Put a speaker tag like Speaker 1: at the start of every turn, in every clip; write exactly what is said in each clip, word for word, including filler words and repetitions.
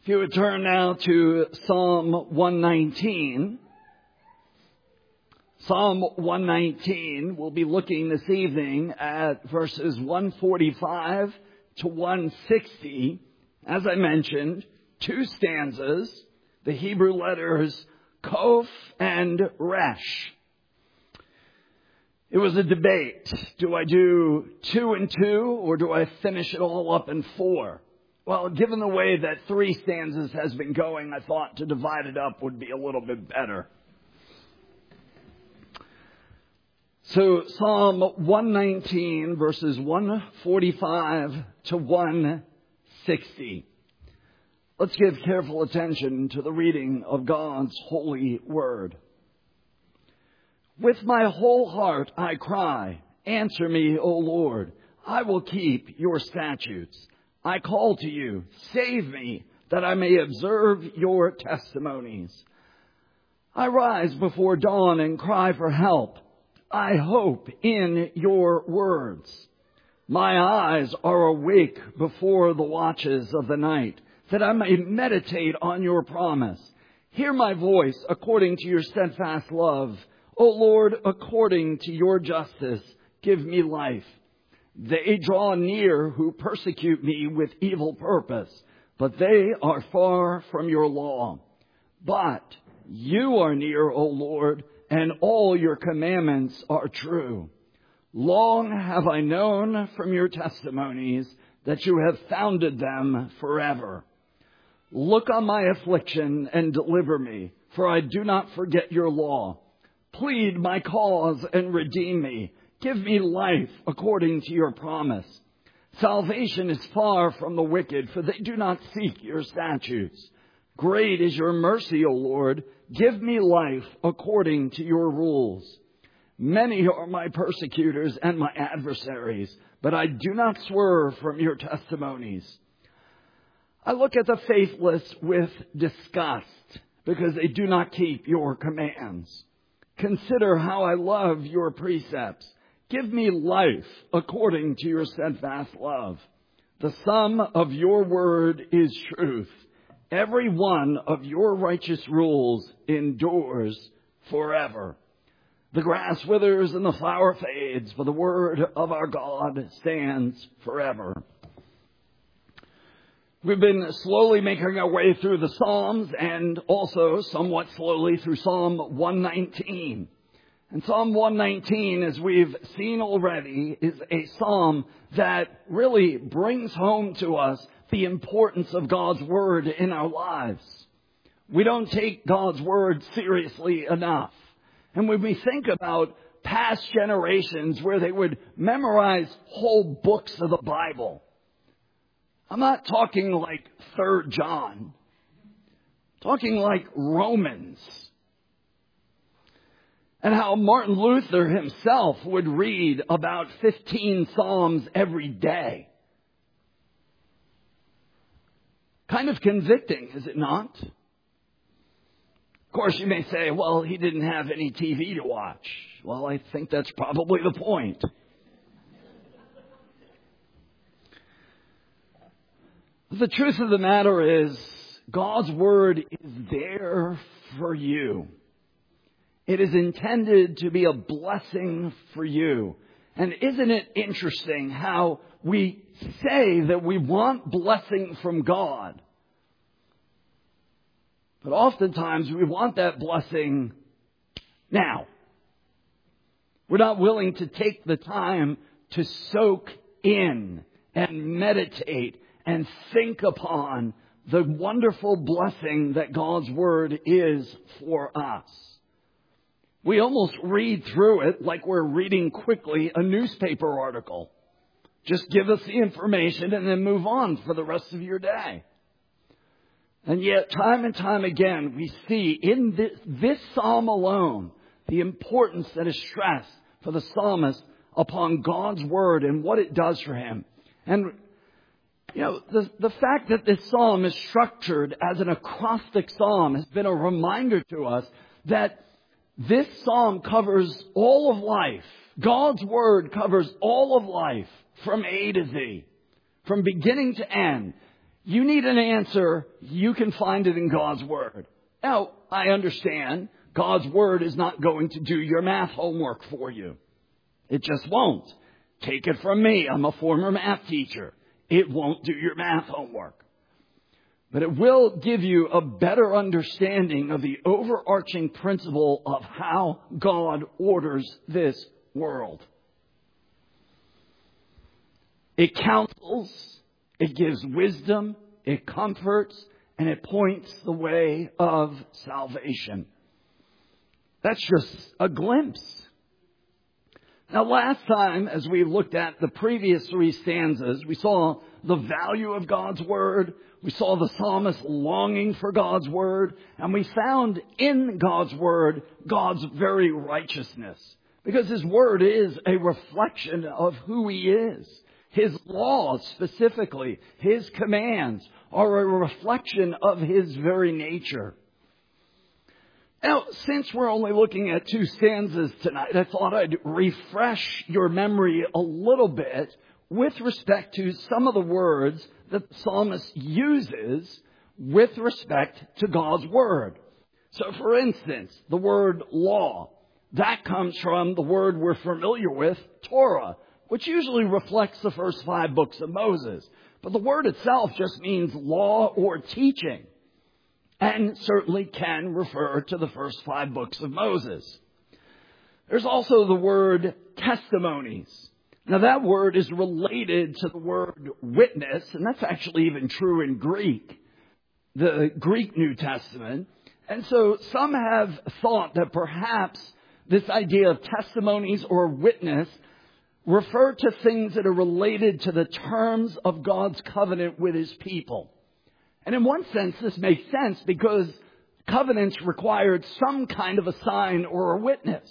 Speaker 1: If you would turn now to Psalm one nineteen. Psalm one nineteen, we'll be looking this evening at verses one forty-five to one sixty. As I mentioned, two stanzas, the Hebrew letters Kof and Resh. It was a debate. Do I do two and two, or do I finish it all up in four? Well, given the way that three stanzas has been going, I thought to divide it up would be a little bit better. So Psalm one nineteen, verses one forty-five to one sixty. Let's give careful attention to the reading of God's holy word. With my whole heart I cry, answer me, O Lord. I will keep your statutes. I call to you, save me, that I may observe your testimonies. I rise before dawn and cry for help. I hope in your words. My eyes are awake before the watches of the night, that I may meditate on your promise. Hear my voice according to your steadfast love. O Lord, according to your justice, give me life. They draw near who persecute me with evil purpose, but they are far from your law. But you are near, O Lord, and all your commandments are true. Long have I known from your testimonies that you have founded them forever. Look on my affliction and deliver me, for I do not forget your law. Plead my cause and redeem me. Give me life according to your promise. Salvation is far from the wicked, for they do not seek your statutes. Great is your mercy, O Lord. Give me life according to your rules. Many are my persecutors and my adversaries, but I do not swerve from your testimonies. I look at the faithless with disgust, because they do not keep your commands. Consider how I love your precepts. Give me life according to your steadfast love. The sum of your word is truth. Every one of your righteous rules endures forever. The grass withers and the flower fades, but the word of our God stands forever. We've been slowly making our way through the Psalms and also somewhat slowly through Psalm one nineteen. And Psalm one nineteen, as we've seen already, is a psalm that really brings home to us the importance of God's word in our lives. We don't take God's word seriously enough. And when we think about past generations where they would memorize whole books of the Bible, I'm not talking like Third John, I'm talking like Romans. And how Martin Luther himself would read about fifteen Psalms every day. Kind of convicting, is it not? Of course, you may say, well, he didn't have any T V to watch. Well, I think that's probably the point. The truth of the matter is, God's word is there for you. It is intended to be a blessing for you. And isn't it interesting how we say that we want blessing from God, but oftentimes we want that blessing now. We're not willing to take the time to soak in and meditate and think upon the wonderful blessing that God's word is for us. We almost read through it like we're reading quickly a newspaper article. Just give us the information and then move on for the rest of your day. And yet, time and time again, we see in this, this psalm alone the importance that is stressed for the psalmist upon God's word and what it does for him. And, you know, the, the fact that this psalm is structured as an acrostic psalm has been a reminder to us that this psalm covers all of life. God's word covers all of life from A to Z, from beginning to end. You need an answer, you can find it in God's Word. Now, I understand God's Word is not going to do your math homework for you. It just won't. Take it from me. I'm a former math teacher. It won't do your math homework. But it will give you a better understanding of the overarching principle of how God orders this world. It counsels, it gives wisdom, it comforts, and it points the way of salvation. That's just a glimpse. Now, last time, as we looked at the previous three stanzas, we saw the value of God's Word. We saw the psalmist longing for God's Word. And we found in God's Word God's very righteousness. Because His Word is a reflection of who He is. His laws, specifically, His commands, are a reflection of His very nature. Now, since we're only looking at two stanzas tonight, I thought I'd refresh your memory a little bit with respect to some of the words that the psalmist uses with respect to God's Word. So, for instance, the word law, that comes from the word we're familiar with, Torah, which usually reflects the first five books of Moses. But the word itself just means law or teaching, and certainly can refer to the first five books of Moses. There's also the word testimonies. Now that word is related to the word witness, and that's actually even true in Greek, the Greek New Testament. And so some have thought that perhaps this idea of testimonies or witness refer to things that are related to the terms of God's covenant with His people. And in one sense, this makes sense because covenants required some kind of a sign or a witness.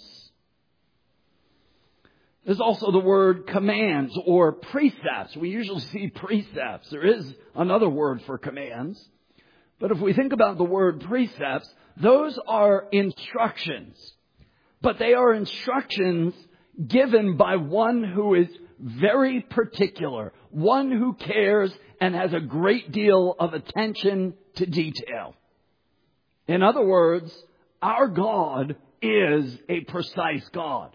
Speaker 1: There's also the word commands or precepts. We usually see precepts. There is another word for commands. But if we think about the word precepts, those are instructions. But they are instructions given by one who is very particular, one who cares and has a great deal of attention to detail. In other words, our God is a precise God.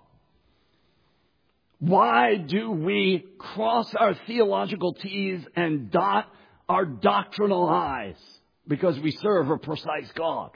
Speaker 1: Why do we cross our theological T's and dot our doctrinal I's? Because we serve a precise God.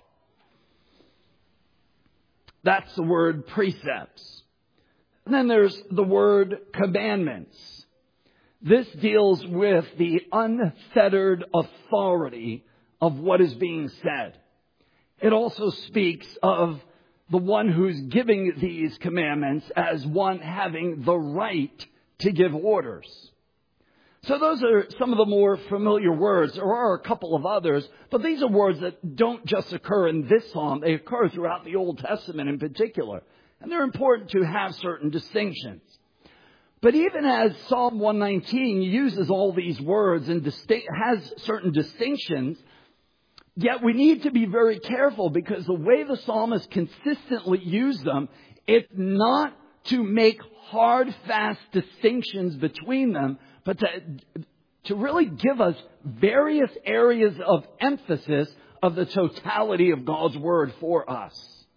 Speaker 1: That's the word precepts. And then there's the word commandments. This deals with the unfettered authority of what is being said. It also speaks of the one who's giving these commandments as one having the right to give orders. So those are some of the more familiar words. There are a couple of others, but these are words that don't just occur in this psalm. They occur throughout the Old Testament in particular. And they're important to have certain distinctions. But even as Psalm one nineteen uses all these words and distinct, has certain distinctions, yet we need to be very careful because the way the psalmist consistently used them, it's not to make hard, fast distinctions between them, but to, to really give us various areas of emphasis of the totality of God's Word for us.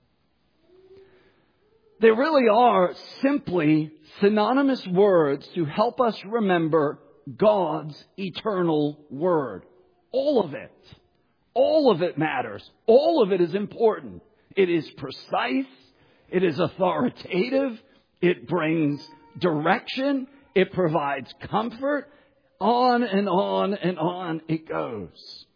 Speaker 1: They really are simply synonymous words to help us remember God's eternal Word. All of it. All of it matters. All of it is important. It is precise. It is authoritative. It brings direction. It provides comfort. On and on and on it goes.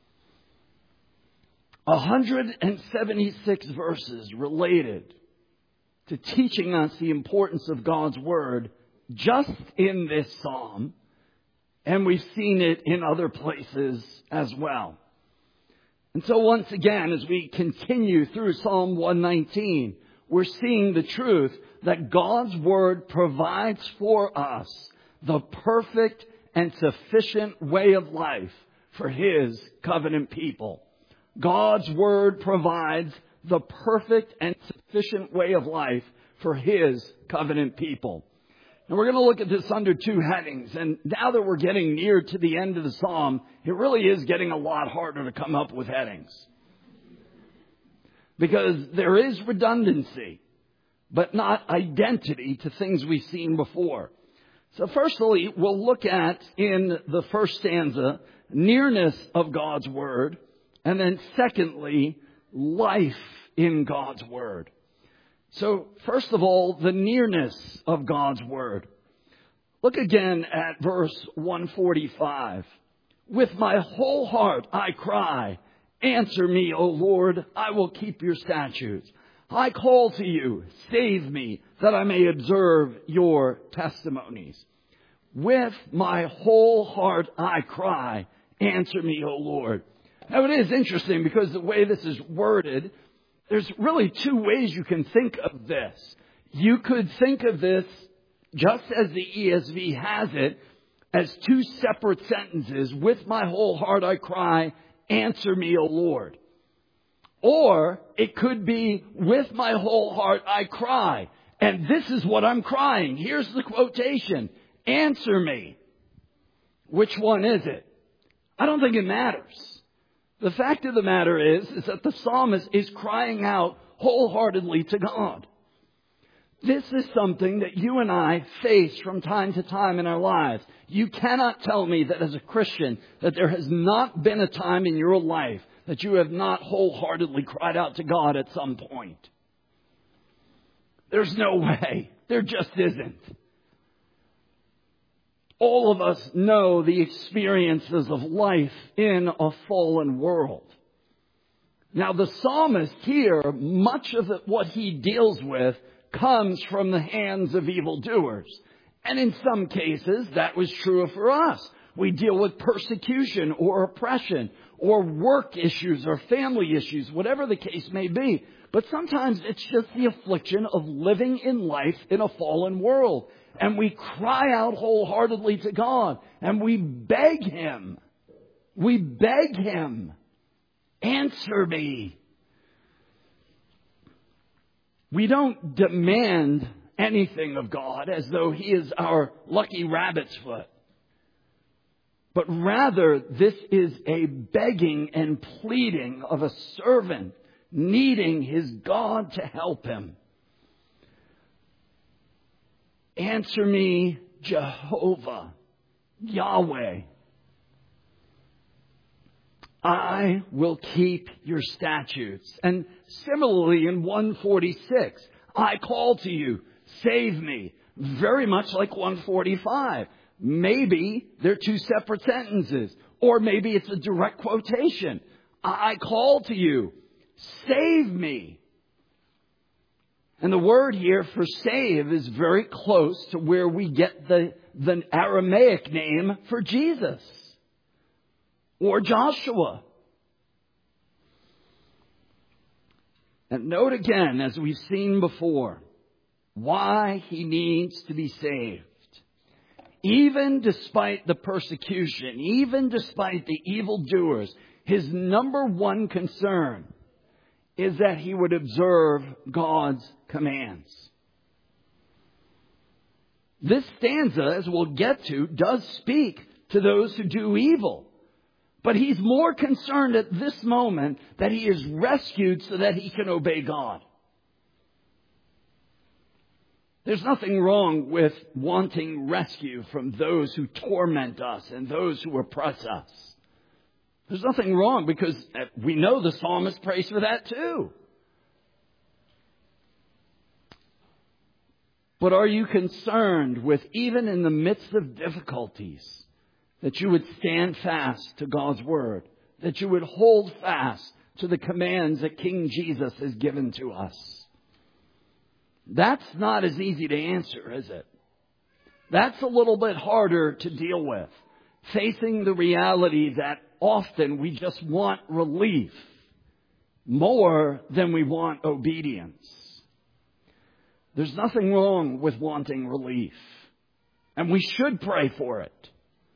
Speaker 1: one hundred seventy-six verses related to teaching us the importance of God's Word just in this psalm. And we've seen it in other places as well. And so once again, as we continue through Psalm one nineteen, we're seeing the truth that God's Word provides for us the perfect and sufficient way of life for His covenant people. God's Word provides the perfect and sufficient way of life for His covenant people. And we're going to look at this under two headings. And now that we're getting near to the end of the psalm, it really is getting a lot harder to come up with headings. Because there is redundancy, but not identity to things we've seen before. So firstly, we'll look at, in the first stanza, nearness of God's Word. And then secondly, life in God's Word. So first of all, the nearness of God's Word. Look again at verse one forty-five. With my whole heart I cry, answer me, O Lord, I will keep your statutes. I call to you, save me, that I may observe your testimonies. With my whole heart I cry, answer me, O Lord. Now it is interesting because the way this is worded, there's really two ways you can think of this. You could think of this, just as the E S V has it, as two separate sentences. With my whole heart I cry, answer me, O Lord. Or it could be, with my whole heart I cry, and this is what I'm crying. Here's the quotation. Answer me. Which one is it? I don't think it matters. The fact of the matter is, is that the psalmist is crying out wholeheartedly to God. This is something that you and I face from time to time in our lives. You cannot tell me that as a Christian that there has not been a time in your life that you have not wholeheartedly cried out to God at some point. There's no way. There just isn't. All of us know the experiences of life in a fallen world. Now, the psalmist here, much of what he deals with comes from the hands of evildoers. And in some cases, that was true for us. We deal with persecution or oppression or work issues or family issues, whatever the case may be. But sometimes it's just the affliction of living in life in a fallen world. And we cry out wholeheartedly to God. And we beg Him. We beg Him. Answer me. We don't demand anything of God as though He is our lucky rabbit's foot. But rather, this is a begging and pleading of a servant needing his God to help him. Answer me, Jehovah, Yahweh. I will keep your statutes. And similarly in one forty-six, I call to you, save me. Very much like one forty-five. Maybe they're two separate sentences. Or maybe it's a direct quotation. I call to you, save me. And the word here for save is very close to where we get the, the Aramaic name for Jesus. Or Joshua. And note again, as we've seen before, why he needs to be saved. Even despite the persecution, even despite the evildoers, his number one concern is that he would observe God's commands. This stanza, as we'll get to, does speak to those who do evil. But he's more concerned at this moment that he is rescued so that he can obey God. There's nothing wrong with wanting rescue from those who torment us and those who oppress us. There's nothing wrong because we know the psalmist prays for that too. But are you concerned with, even in the midst of difficulties, that you would stand fast to God's word, that you would hold fast to the commands that King Jesus has given to us? That's not as easy to answer, is it? That's a little bit harder to deal with. Facing the reality that often we just want relief more than we want obedience. There's nothing wrong with wanting relief. And we should pray for it.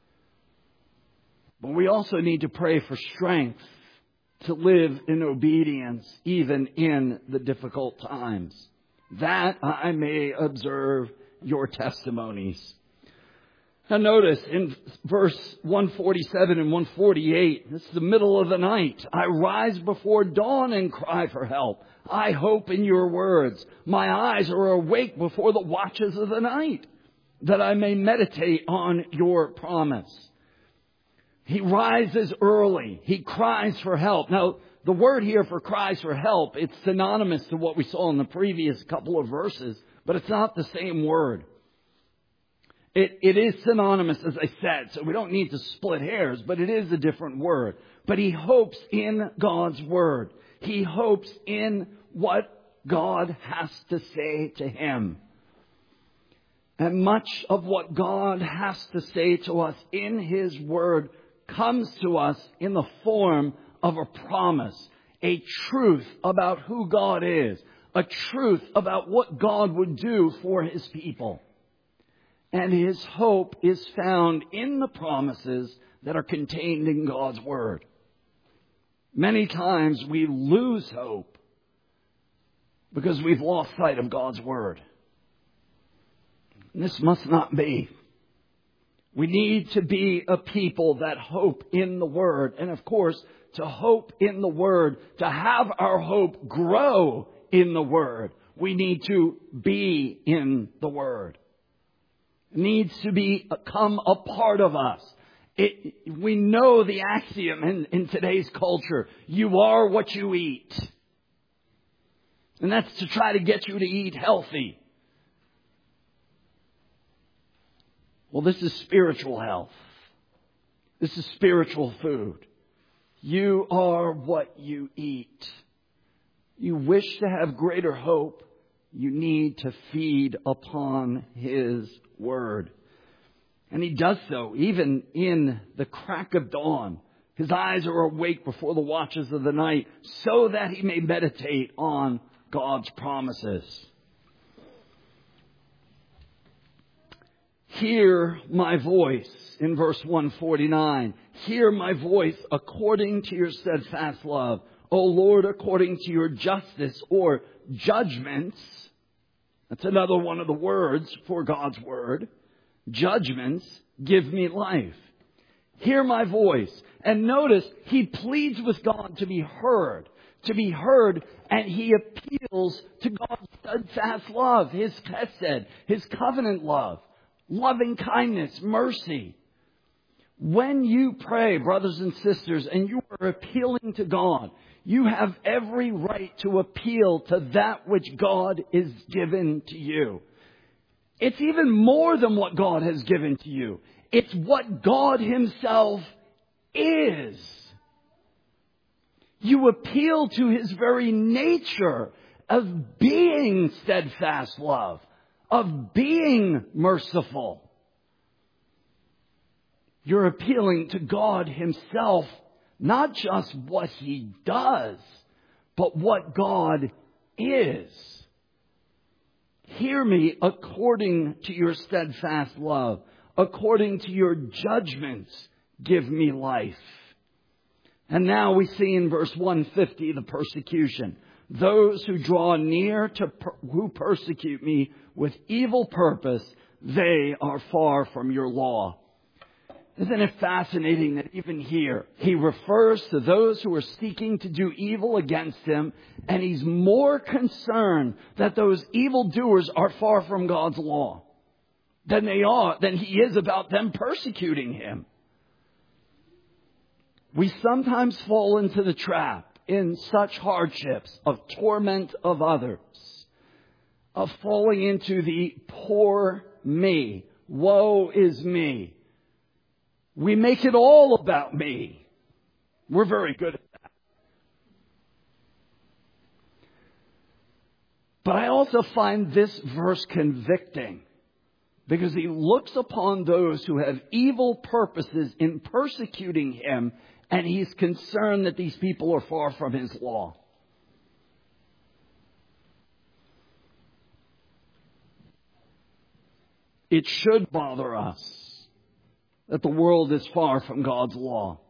Speaker 1: But we also need to pray for strength to live in obedience even in the difficult times, that I may observe your testimonies. Now notice in verse one forty-seven and one forty-eight, this is the middle of the night. I rise before dawn and cry for help. I hope in your words. My eyes are awake before the watches of the night, that I may meditate on your promise. He rises early. He cries for help. Now, the word here for cries for help, it's synonymous to what we saw in the previous couple of verses, but it's not the same word. It, it is synonymous, as I said, so we don't need to split hairs, but it is a different word. But he hopes in God's word. He hopes in what God has to say to him. And much of what God has to say to us in his word comes to us in the form of a promise, a truth about who God is, a truth about what God would do for his people. And his hope is found in the promises that are contained in God's word. Many times we lose hope because we've lost sight of God's word. And this must not be. We need to be a people that hope in the word. And of course, to hope in the word, to have our hope grow in the word, we need to be in the word. It needs to become a part of us. It, we know the axiom in, in today's culture. You are what you eat. And that's to try to get you to eat healthy. Well, this is spiritual health. This is spiritual food. You are what you eat. You wish to have greater hope. You need to feed upon his word. And he does so even in the crack of dawn. His eyes are awake before the watches of the night so that he may meditate on God's promises. Hear my voice in verse one forty-nine. Hear my voice according to your steadfast love. O Lord, according to your justice or judgments. That's another one of the words for God's word. Judgments give me life. Hear my voice. And notice, he pleads with God to be heard. To be heard, and he appeals to God's steadfast love, his chesed, his covenant love, loving kindness, mercy. When you pray, brothers and sisters, and you are appealing to God, you have every right to appeal to that which God is given to you. It's even more than what God has given to you. It's what God himself is. You appeal to his very nature of being steadfast love, of being merciful. You're appealing to God himself, not just what he does, but what God is. Hear me according to your steadfast love, according to your judgments, give me life. And now we see in verse one fifty the persecution. Those who draw near to per- who persecute me with evil purpose, they are far from your law. Isn't it fascinating that even here he refers to those who are seeking to do evil against him, and he's more concerned that those evildoers are far from God's law than they are, than he is about them persecuting him. We sometimes fall into the trap in such hardships of torment of others, of falling into the poor me, woe is me. We make it all about me. We're very good at that. But I also find this verse convicting because he looks upon those who have evil purposes in persecuting him, and he's concerned that these people are far from his law. It should bother us that the world is far from God's law.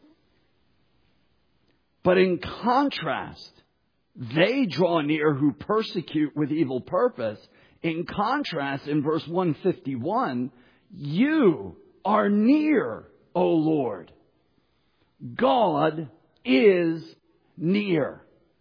Speaker 1: But in contrast, they draw near who persecute with evil purpose. In contrast, in verse one fifty-one, you are near, O Lord. God is near.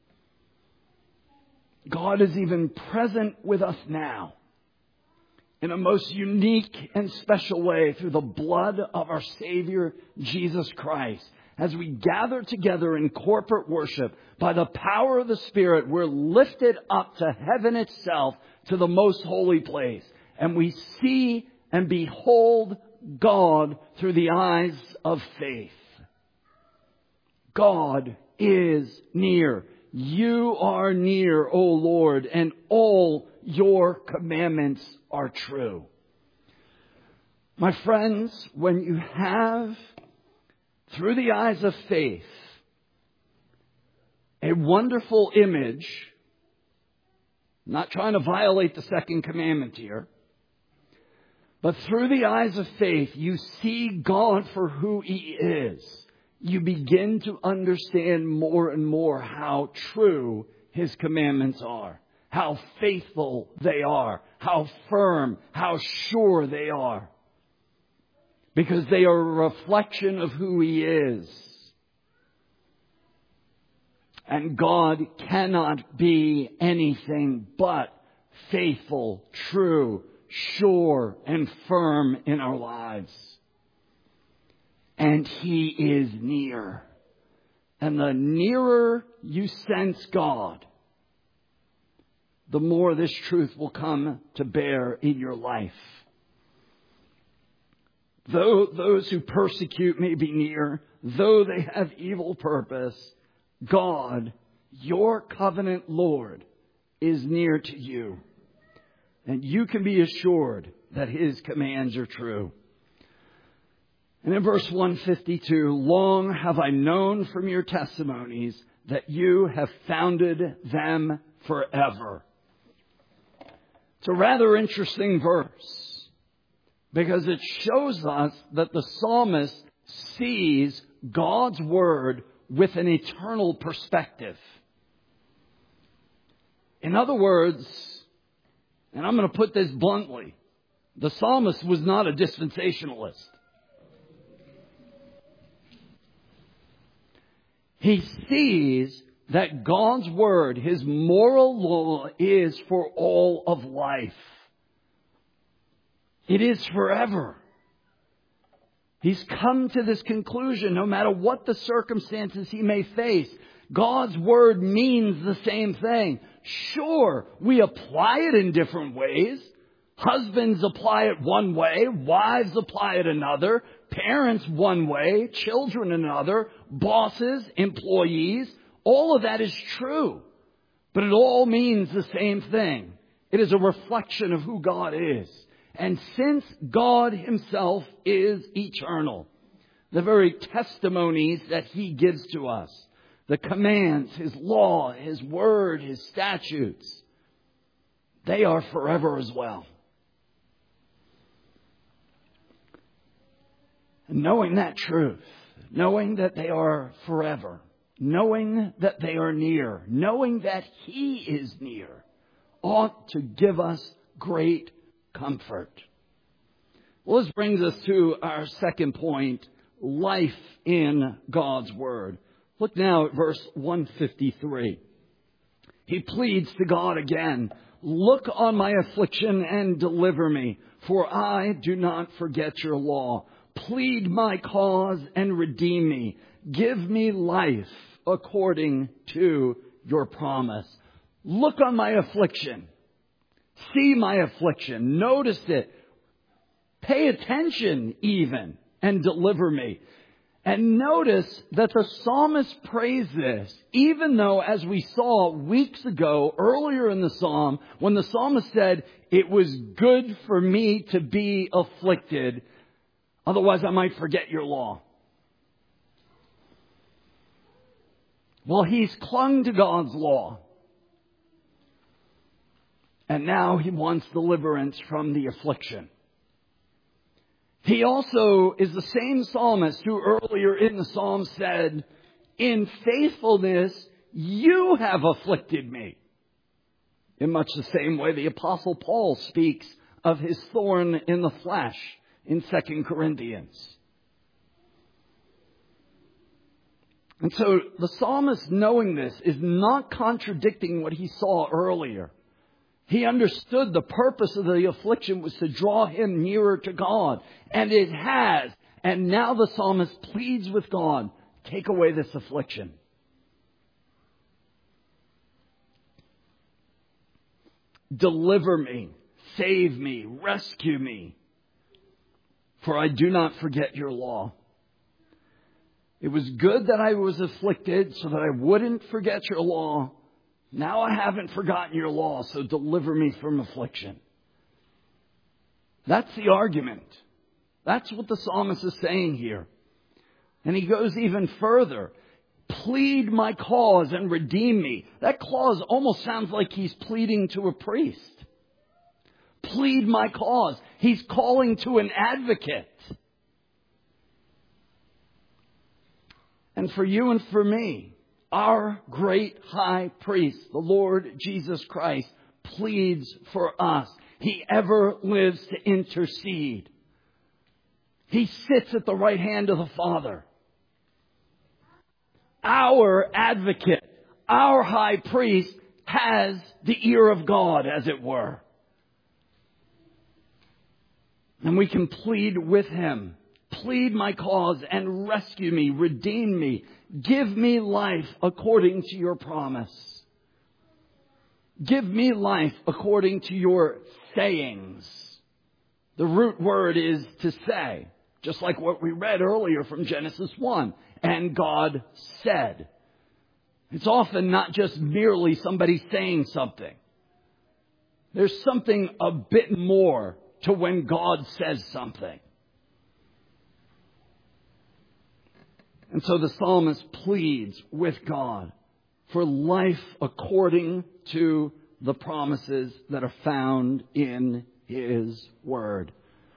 Speaker 1: God is even present with us now in a most unique and special way through the blood of our Savior, Jesus Christ. As we gather together in corporate worship, by the power of the Spirit, we're lifted up to heaven itself, to the most holy place. And we see and behold God through the eyes of faith. God is near. You are near, O Lord, and all your commandments are true. My friends, when you have, through the eyes of faith, a wonderful image, not trying to violate the second commandment here, but through the eyes of faith, you see God for who He is. You begin to understand more and more how true His commandments are, how faithful they are, how firm, how sure they are. Because they are a reflection of who He is. And God cannot be anything but faithful, true, sure, and firm in our lives. And He is near. And the nearer you sense God, the more this truth will come to bear in your life. Though those who persecute may be near, though they have evil purpose, God, your covenant Lord, is near to you. And you can be assured that His commands are true. And in verse one fifty-two, long have I known from your testimonies that you have founded them forever. It's a rather interesting verse, because it shows us that the psalmist sees God's word with an eternal perspective. In other words, and I'm going to put this bluntly, the psalmist was not a dispensationalist. He sees that God's word, His moral law, is for all of life. It is forever. He's come to this conclusion, no matter what the circumstances he may face, God's word means the same thing. Sure, we apply it in different ways. Husbands apply it one way, wives apply it another, parents one way, children another, bosses, employees. All of that is true. But it all means the same thing. It is a reflection of who God is. And since God Himself is eternal, the very testimonies that He gives to us, the commands, His law, His word, His statutes, they are forever as well. And knowing that truth, knowing that they are forever, knowing that they are near, knowing that He is near, ought to give us great comfort. Well, this brings us to our second point, life in God's Word. Look now at verse one fifty-three. He pleads to God again, look on my affliction and deliver me, for I do not forget your law. Plead my cause and redeem me. Give me life according to your promise. Look on my affliction. See my affliction. Notice it. Pay attention even and deliver me. And notice that the psalmist prays this, even though, as we saw weeks ago, earlier in the psalm, when the psalmist said, it was good for me to be afflicted, otherwise I might forget your law. Well, he's clung to God's law. And now he wants deliverance from the affliction. He also is the same psalmist who earlier in the psalm said, in faithfulness you have afflicted me. In much the same way, the Apostle Paul speaks of his thorn in the flesh in Second Corinthians. And so the psalmist, knowing this, is not contradicting what he saw earlier. He understood the purpose of the affliction was to draw him nearer to God. And it has. And now the psalmist pleads with God, take away this affliction. Deliver me, save me, rescue me, for I do not forget your law. It was good that I was afflicted so that I wouldn't forget your law. Now I haven't forgotten your law, so deliver me from affliction. That's the argument. That's what the psalmist is saying here. And he goes even further. Plead my cause and redeem me. That clause almost sounds like he's pleading to a priest. Plead my cause. He's calling to an advocate. And for you and for me, our great high priest, the Lord Jesus Christ, pleads for us. He ever lives to intercede. He sits at the right hand of the Father. Our advocate, our high priest, has the ear of God, as it were. And we can plead with him. Plead my cause and rescue me, redeem me. Give me life according to your promise. Give me life according to your sayings. The root word is to say, just like what we read earlier from Genesis one. And God said. It's often not just merely somebody saying something. There's something a bit more to when God says something. And so the psalmist pleads with God for life according to the promises that are found in his word.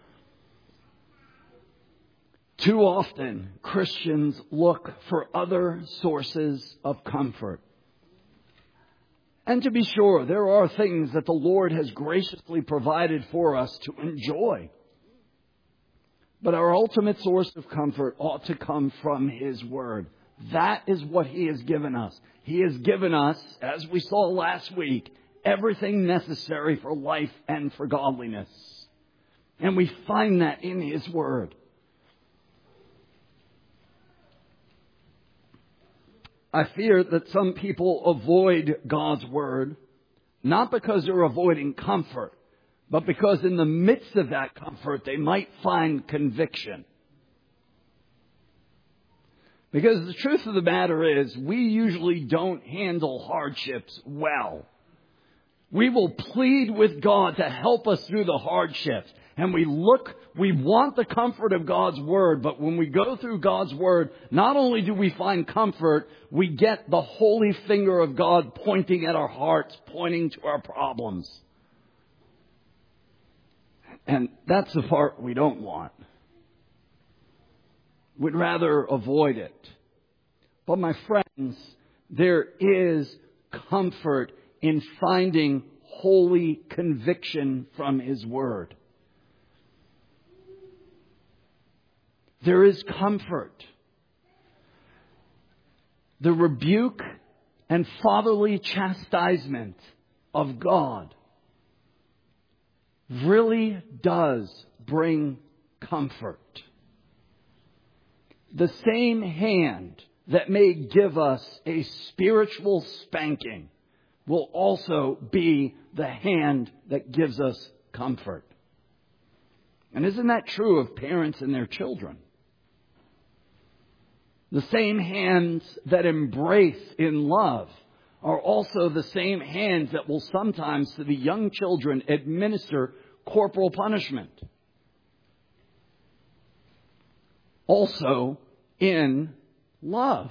Speaker 1: Too often, Christians look for other sources of comfort. And to be sure, there are things that the Lord has graciously provided for us to enjoy. But our ultimate source of comfort ought to come from his word. That is what he has given us. He has given us, as we saw last week, everything necessary for life and for godliness. And we find that in his word. I fear that some people avoid God's word, not because they're avoiding comfort, but because in the midst of that comfort, they might find conviction. Because the truth of the matter is, we usually don't handle hardships well. We will plead with God to help us through the hardships. And we look, we want the comfort of God's word, but when we go through God's word, not only do we find comfort, we get the holy finger of God pointing at our hearts, pointing to our problems. And that's the part we don't want. We'd rather avoid it. But my friends, there is comfort in finding holy conviction from his word. There is comfort. The rebuke and fatherly chastisement of God really does bring comfort. The same hand that may give us a spiritual spanking will also be the hand that gives us comfort. And isn't that true of parents and their children? The same hands that embrace in love are also the same hands that will sometimes to the young children administer corporal punishment. Also in love.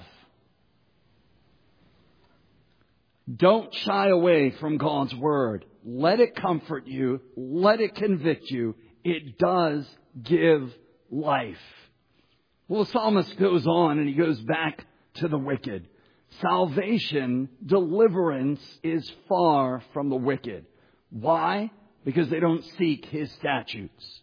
Speaker 1: Don't shy away from God's word. Let it comfort you. Let it convict you. It does give life. Well, the psalmist goes on and he goes back to the wicked. salvation, deliverance is far from the wicked. Why? Because they don't seek His statutes.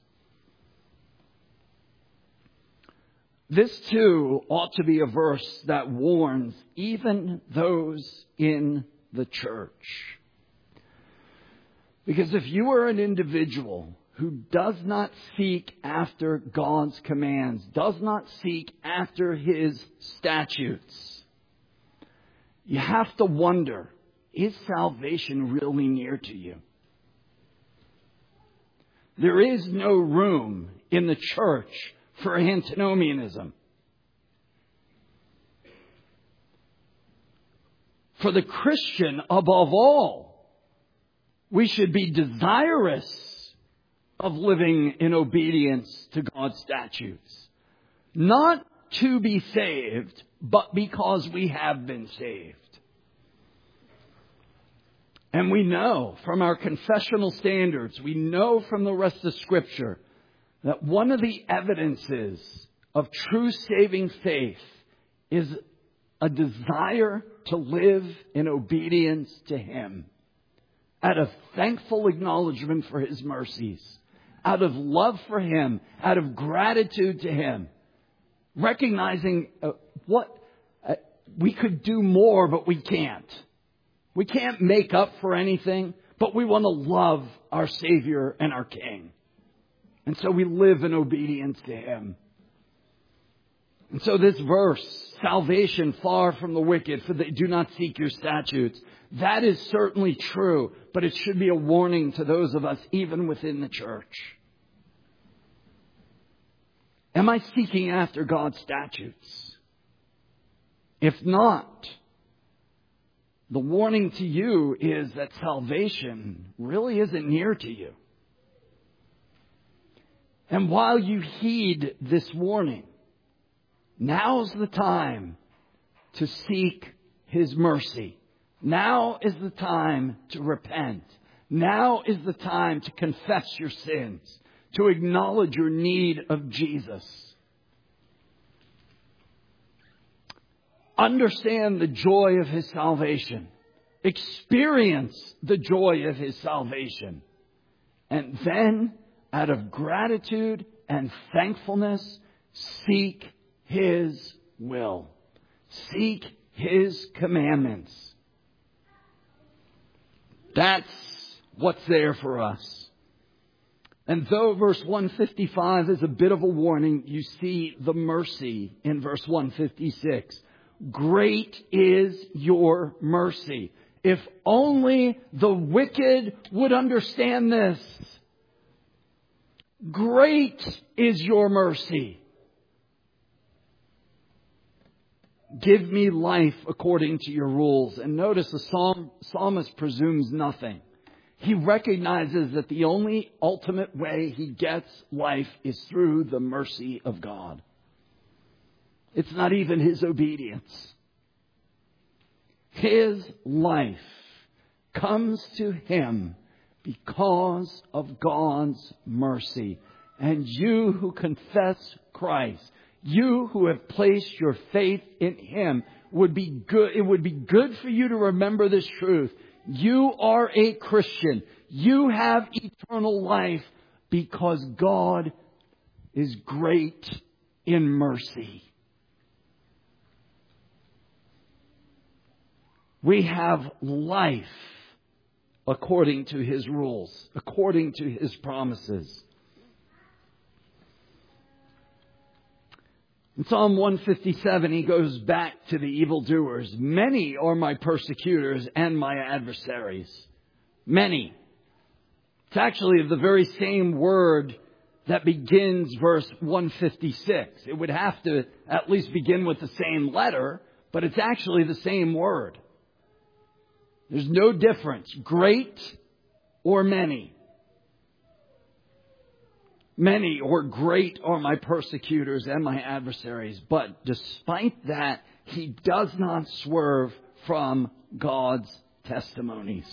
Speaker 1: This too ought to be a verse that warns even those in the church. Because if you are an individual who does not seek after God's commands, does not seek after His statutes, you have to wonder, is salvation really near to you? There is no room in the church for antinomianism. For the Christian, above all, we should be desirous of living in obedience to God's statutes. Not to be saved, but because we have been saved. And we know from our confessional standards, we know from the rest of Scripture, that one of the evidences of true saving faith is a desire to live in obedience to Him, out of thankful acknowledgement for His mercies, out of love for Him, out of gratitude to Him, recognizing uh, what uh, we could do more, but we can't. We can't make up for anything, but we want to love our Savior and our King. And so we live in obedience to Him. And so this verse, salvation far from the wicked, for they do not seek your statutes. That is certainly true, but it should be a warning to those of us even within the church. Am I seeking after God's statutes? If not, the warning to you is that salvation really isn't near to you. And while you heed this warning, now's the time to seek His mercy. Now is the time to repent. Now is the time to confess your sins, to acknowledge your need of Jesus. Understand the joy of His salvation. Experience the joy of His salvation. And then, out of gratitude and thankfulness, seek His will. Seek His commandments. That's what's there for us. And though verse one fifty-five is a bit of a warning, you see the mercy in verse one fifty-six. Great is your mercy. If only the wicked would understand this. Great is your mercy. Give me life according to your rules. And notice the psalm, psalmist presumes nothing. He recognizes that the only ultimate way he gets life is through the mercy of God. It's not even his obedience. His life comes to him because of God's mercy. And you who confess Christ, you who have placed your faith in Him, would be good. It would be good for you to remember this truth. You are a Christian. You have eternal life because God is great in mercy. We have life according to His rules, according to His promises. In Psalm one fifty-seven, he goes back to the evildoers. Many are my persecutors and my adversaries. Many. It's actually the very same word that begins verse one fifty-six. It would have to at least begin with the same letter, but it's actually the same word. There's no difference. Great or many. Many or great are my persecutors and my adversaries. But despite that, he does not swerve from God's testimonies.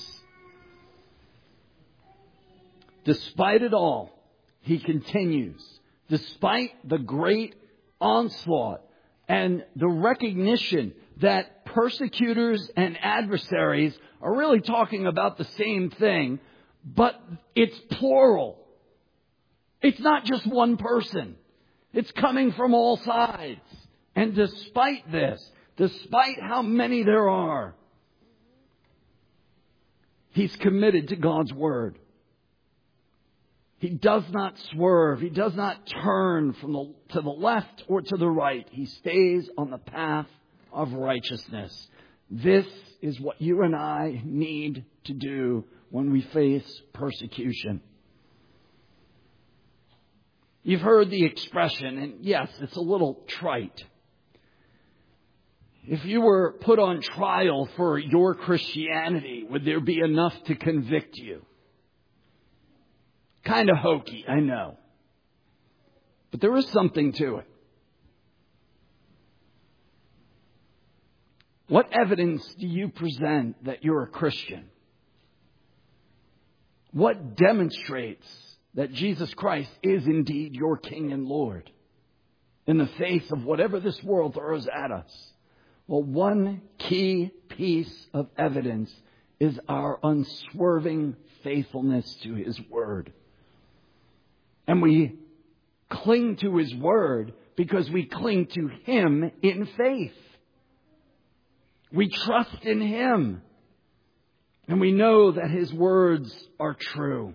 Speaker 1: Despite it all, he continues. Despite the great onslaught and the recognition that persecutors and adversaries are really talking about the same thing, but it's plural. It's not just one person. It's coming from all sides. And despite this, despite how many there are, he's committed to God's word. He does not swerve. He does not turn from the, to the left or to the right. He stays on the path of righteousness. This is what you and I need to do when we face persecution. You've heard the expression, and yes, it's a little trite. If you were put on trial for your Christianity, would there be enough to convict you? Kind of hokey, I know. But there is something to it. What evidence do you present that you're a Christian? What demonstrates that Jesus Christ is indeed your King and Lord in the face of whatever this world throws at us? Well, one key piece of evidence is our unswerving faithfulness to His Word. And we cling to His Word because we cling to Him in faith. We trust in Him. And we know that His words are true.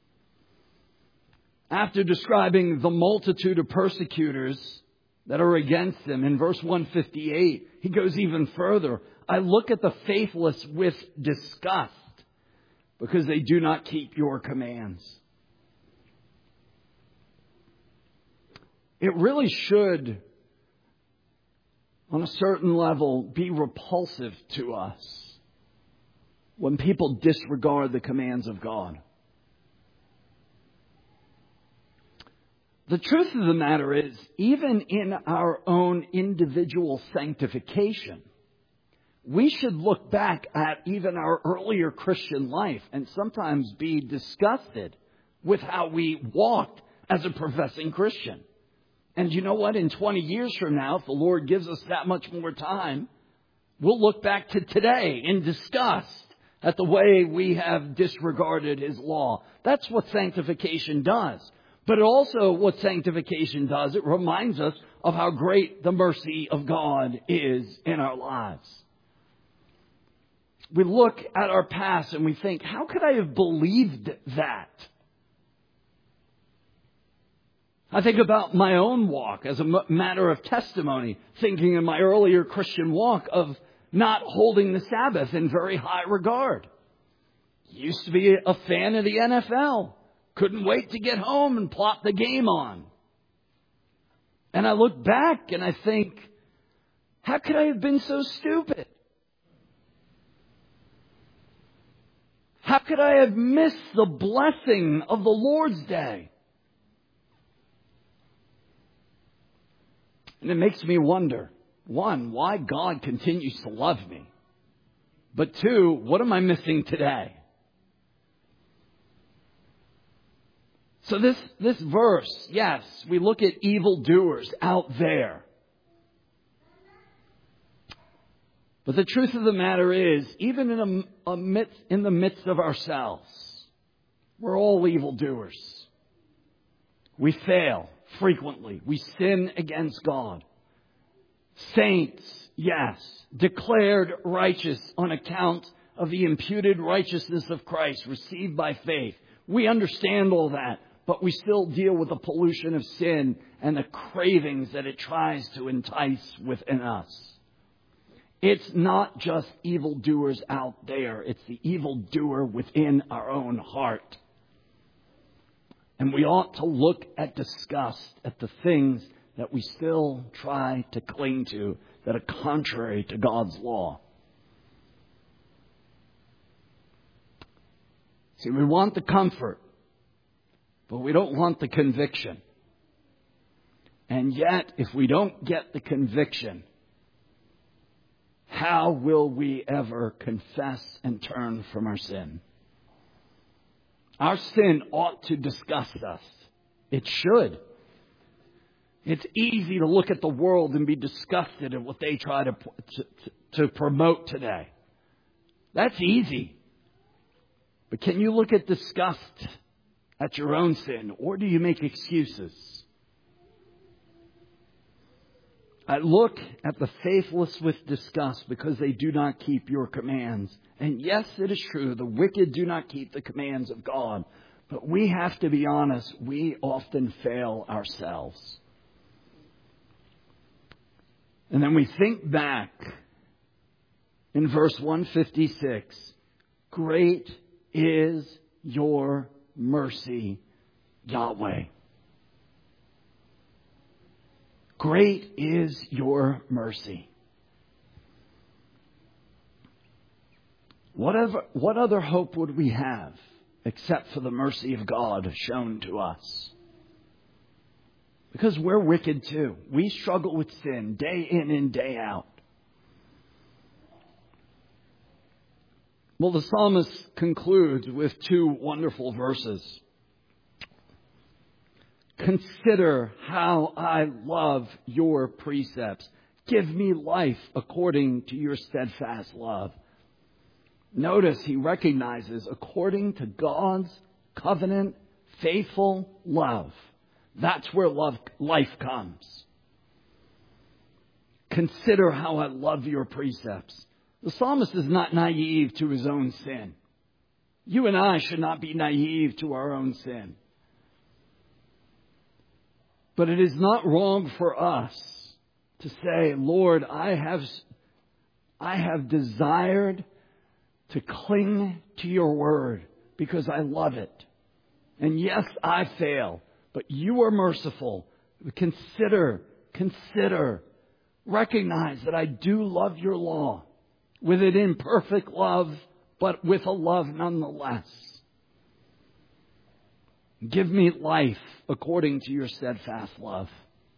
Speaker 1: After describing the multitude of persecutors that are against Him, in verse one fifty-eight, He goes even further. I look at the faithless with disgust because they do not keep your commands. It really should, on a certain level, be repulsive to us when people disregard the commands of God. The truth of the matter is, even in our own individual sanctification, we should look back at even our earlier Christian life and sometimes be disgusted with how we walked as a professing Christian. And you know what? In twenty years from now, if the Lord gives us that much more time, we'll look back to today in disgust at the way we have disregarded His law. That's what sanctification does. But also what sanctification does, it reminds us of how great the mercy of God is in our lives. We look at our past and we think, how could I have believed that? I think about my own walk as a matter of testimony, thinking in my earlier Christian walk of not holding the Sabbath in very high regard. Used to be a fan of the N F L. Couldn't wait to get home and plop the game on. And I look back and I think, how could I have been so stupid? How could I have missed the blessing of the Lord's Day? And it makes me wonder, one, why God continues to love me. But two, what am I missing today? So this, this verse, yes, we look at evildoers out there. But the truth of the matter is, even in, a, a midst, in the midst of ourselves, we're all evildoers. We fail frequently. We sin against God. Saints, yes, declared righteous on account of the imputed righteousness of Christ received by faith. We understand all that. But we still deal with the pollution of sin and the cravings that it tries to entice within us. It's not just evildoers out there. It's the evildoer within our own heart. And we ought to look at disgust at the things that we still try to cling to that are contrary to God's law. See, we want the comfort. But we don't want the conviction. And yet, if we don't get the conviction, how will we ever confess and turn from our sin? Our sin ought to disgust us. It should. It's easy to look at the world and be disgusted at what they try to, to, to promote today. That's easy. But can you look at disgust at your own sin, or do you make excuses? I look at the faithless with disgust because they do not keep your commands. And yes, it is true, the wicked do not keep the commands of God. But we have to be honest, we often fail ourselves. And then we think back in verse one fifty-six. Great is your mercy, Yahweh. Great is your mercy. Whatever, what other hope would we have except for the mercy of God shown to us? Because we're wicked too. We struggle with sin day in and day out. Well, the psalmist concludes with two wonderful verses. Consider how I love your precepts. Give me life according to your steadfast love. Notice he recognizes according to God's covenant, faithful love. That's where love, life comes. Consider how I love your precepts. The psalmist is not naive to his own sin. You and I should not be naive to our own sin. But it is not wrong for us to say, Lord, I have, I have desired to cling to your word because I love it. And yes, I fail, but you are merciful. Consider, consider, recognize that I do love your law with an imperfect love, but with a love nonetheless. Give me life according to your steadfast love.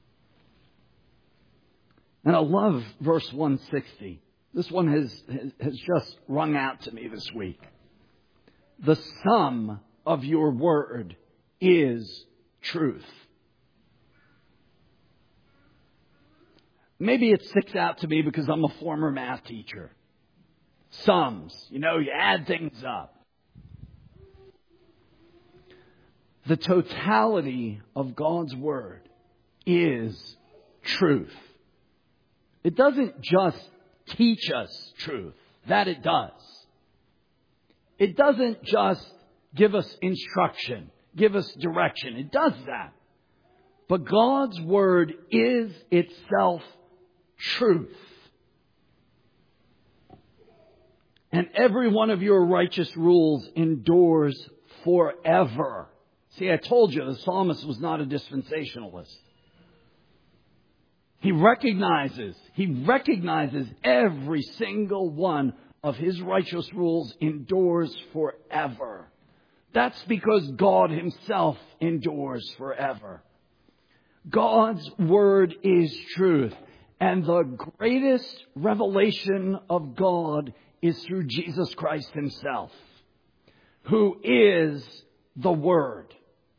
Speaker 1: And I love verse one sixty. This one has, has just rung out to me this week. The sum of your word is truth. Maybe it sticks out to me because I'm a former math teacher. Sums, you know, you add things up. The totality of God's word is truth. It doesn't just teach us truth. That it does. It doesn't just give us instruction, give us direction. It does that. But God's word is itself truth. And every one of your righteous rules endures forever. See, I told you the psalmist was not a dispensationalist. He recognizes, he recognizes every single one of his righteous rules endures forever. That's because God himself endures forever. God's word is truth. And the greatest revelation of God is through Jesus Christ himself, who is the Word.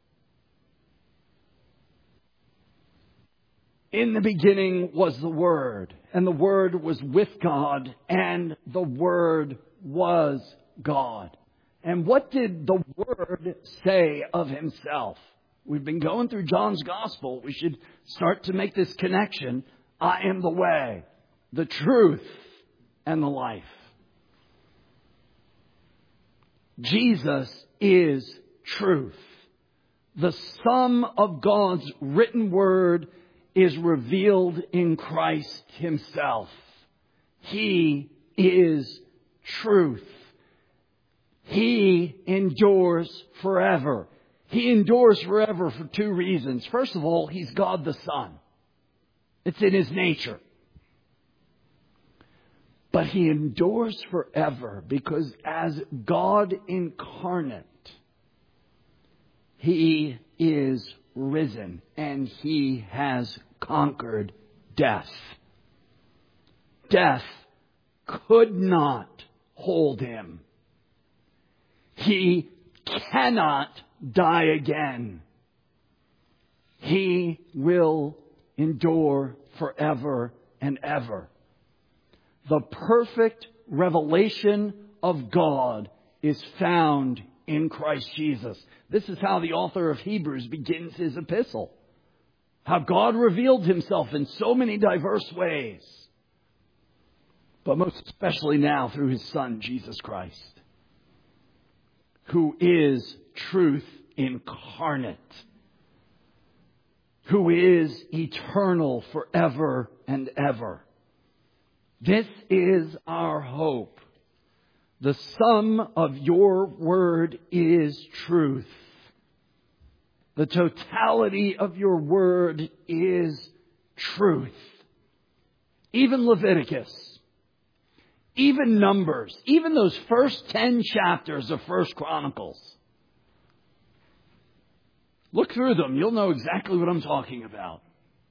Speaker 1: In the beginning was the Word, and the Word was with God, and the Word was God. And what did the Word say of himself? We've been going through John's Gospel. We should start to make this connection. I am the way, the truth, and the life. Jesus is truth. The sum of God's written word is revealed in Christ himself. He is truth. He endures forever. He endures forever for two reasons. First of all, he's God the Son. It's in his nature. But he endures forever because as God incarnate, he is risen and he has conquered death. Death could not hold him. He cannot die again. He will endure forever and ever. The perfect revelation of God is found in Christ Jesus. This is how the author of Hebrews begins his epistle. How God revealed himself in so many diverse ways, but most especially now through his Son, Jesus Christ, who is truth incarnate, who is eternal forever and ever. This is our hope. The sum of your word is truth. The totality of your word is truth. Even Leviticus, even Numbers, even those first ten chapters of First Chronicles. Look through them. You'll know exactly what I'm talking about.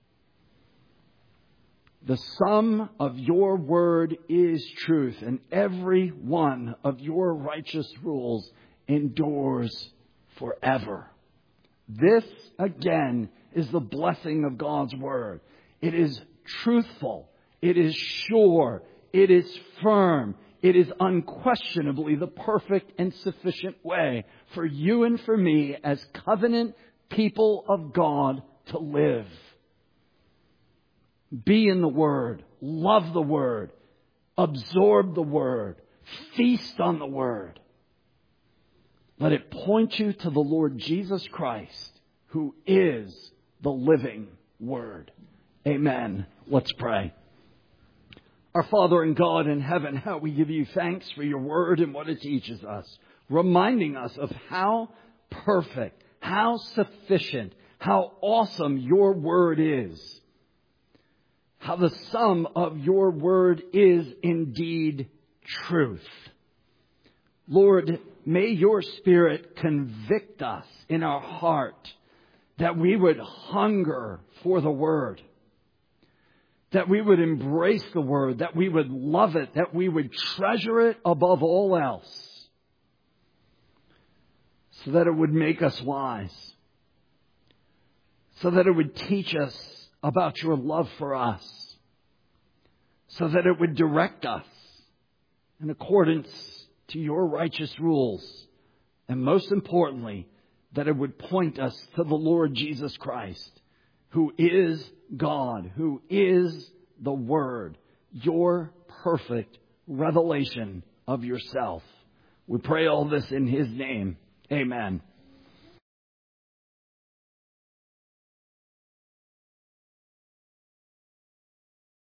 Speaker 1: The sum of your word is truth, and every one of your righteous rules endures forever. This, again, is the blessing of God's word. It is truthful. It is sure. It is firm. It is unquestionably the perfect and sufficient way for you and for me as covenant people of God to live. Be in the Word. Love the Word. Absorb the Word. Feast on the Word. Let it point you to the Lord Jesus Christ, who is the living Word. Amen. Let's pray. Our Father and God in heaven, how we give you thanks for your Word and what it teaches us, reminding us of how perfect, how sufficient, how awesome your Word is. How the sum of your word is indeed truth. Lord, may your Spirit convict us in our heart that we would hunger for the word, that we would embrace the word, that we would love it, that we would treasure it above all else, so that it would make us wise, so that it would teach us about your love for us, so that it would direct us in accordance to your righteous rules, and most importantly, that it would point us to the Lord Jesus Christ, who is God, who is the Word, your perfect revelation of yourself. We pray all this in His name. Amen.